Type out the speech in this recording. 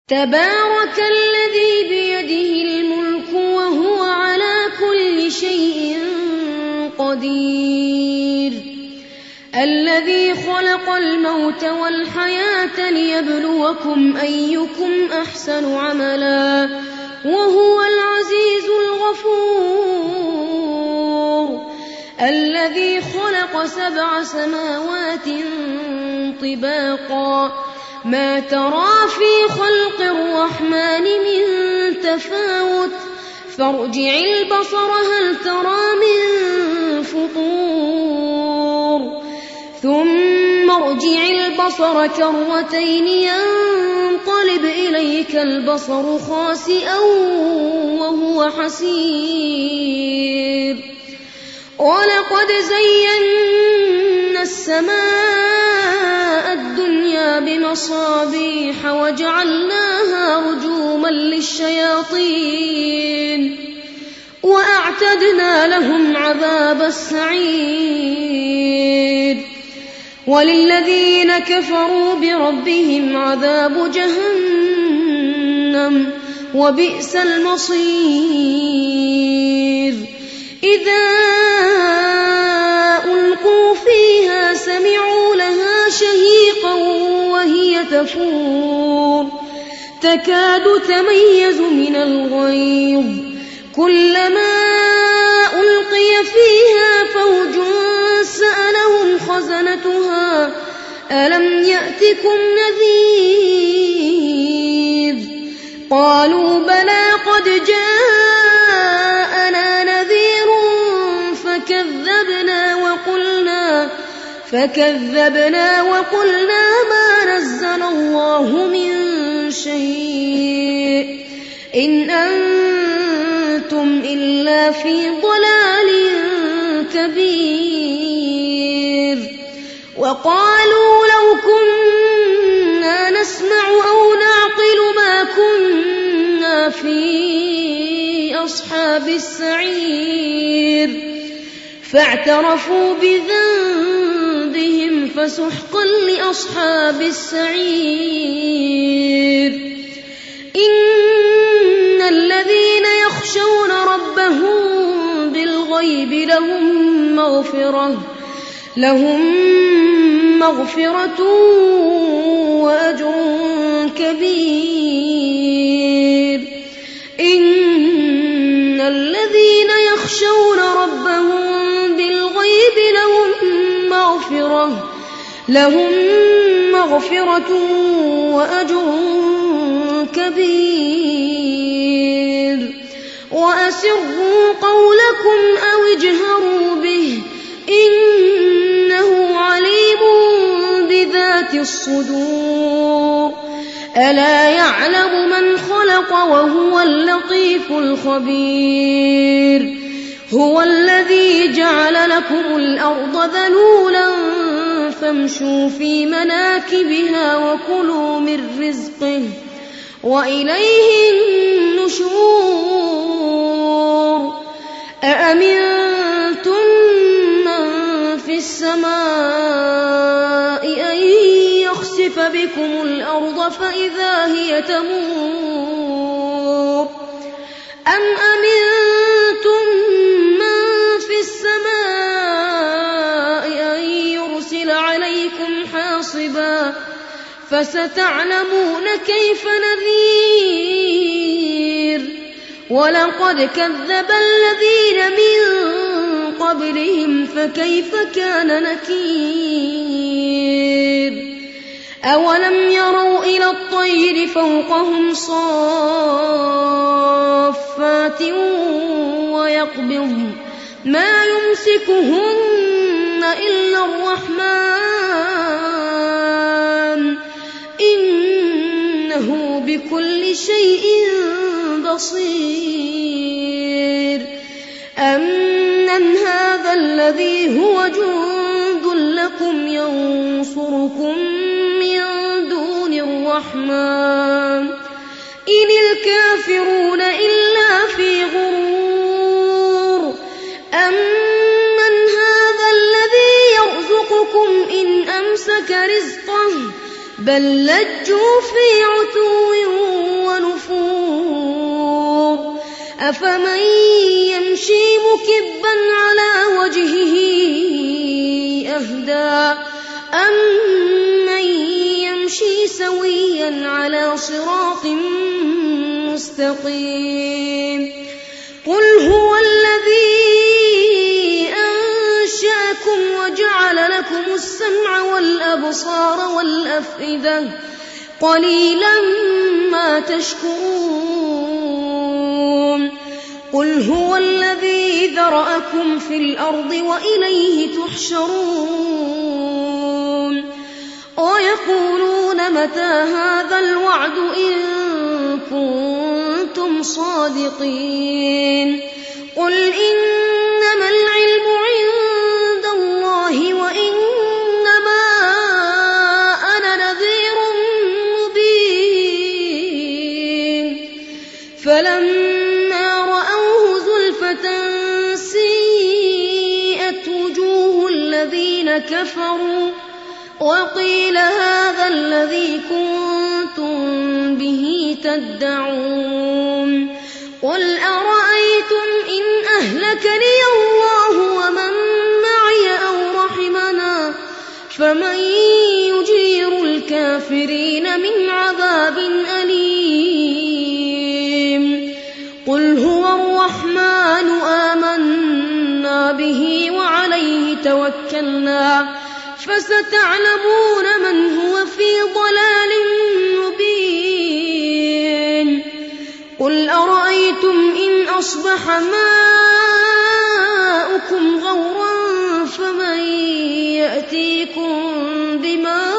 تبارك الذي بيده الملك وهو على كل شيء قدير الذي خلق الموت والحياة ليبلوكم أيكم أحسن عملا وهو العزيز الغفور الذي خلق 7 سماوات طباقا ما ترى في خلق الرحمن من تفاوت فارجع البصر هل ترى من فطور ثم ارجع البصر كرتين ينقلب إليك البصر خاسئا وهو حسير ولقد زينا السماء الدنيا بمصابيح وجعلناها رجوما للشياطين وأعتدنا لهم عذاب السعير وللذين كفروا بربهم عذاب جهنم وبئس المصير إذا ألقوا فيها سمعوا لها شهيقا وهي تفور تكاد تميز من الغيظ كلما ألقي فيها فوج سألهم خزنتها ألم يأتكم نذير قالوا بلى قد جاءنا نذير فكذبنا وقلنا ما نزل الله من شيء إن أنتم إلا في ضلال كبير وقالوا لو كنا نسمع أو نعقل ما كنا في أصحاب السعير فاعترفوا بذنبهم فسحقا لأصحاب السعير إن الذين يخشون ربهم بالغيب لهم مغفرة وأجر كبير إن الذين يخشون ربهم بالغيب لهم مغفرة وأجر كبير وأسروا قولكم أو اجهروا به إنه عليم بذات الصدور ألا يعلم من خلق وهو اللطيف الخبير هو الذي جعل لكم الأرض ذلولا فامشوا في مناكبها وكلوا من رزقه وإليه النشور أأمنتم من في السماء أن يخسف بكم الأرض فإذا هي تمور أم أمنتم من في السماء أن يرسل عليكم حاصبا فستعلمون كيف نذير ولقد كذب الذين من قبلهم فكيف كان نكير أولم يروا إلى الطير فوقهم صافات ويقبضن ما يمسكهن إلا الرحمن إنه بكل شيء بصير أمن هذا الذي هو جند لكم ينصركم من دون الرحمن إن الكافرون إلا في غرور أمن هذا الذي يرزقكم إن أمسك رزقه بل لجوا في عتو أفمن يمشي مكبا على وجهه أهدى أمن يمشي سويا على صراط مستقيم قل هو الذي أنشأكم وجعل لكم السمع والأبصار والأفئدة قليلا ما تشكرون قل هو الذي ذرأكم في الأرض وإليه تحشرون ويقولون متى هذا الوعد إن كنتم صادقين قل إنما العلم عند الله وإنما أنا نذير مبين فلما رأوه زلفة سيئت وجوه الذين كفروا وقيل هذا الذي كنتم به تدعون قل أرأيتم إن أهلكني الله ومن معي أو رحمنا فمن يجير الكافرين من عذاب أليم قل هو الرحمن آمنا به وعليه توكلنا فستعلمون من هو في ضلال مبين قل أرأيتم إن أصبح ماؤكم غورا فمن يأتيكم بماء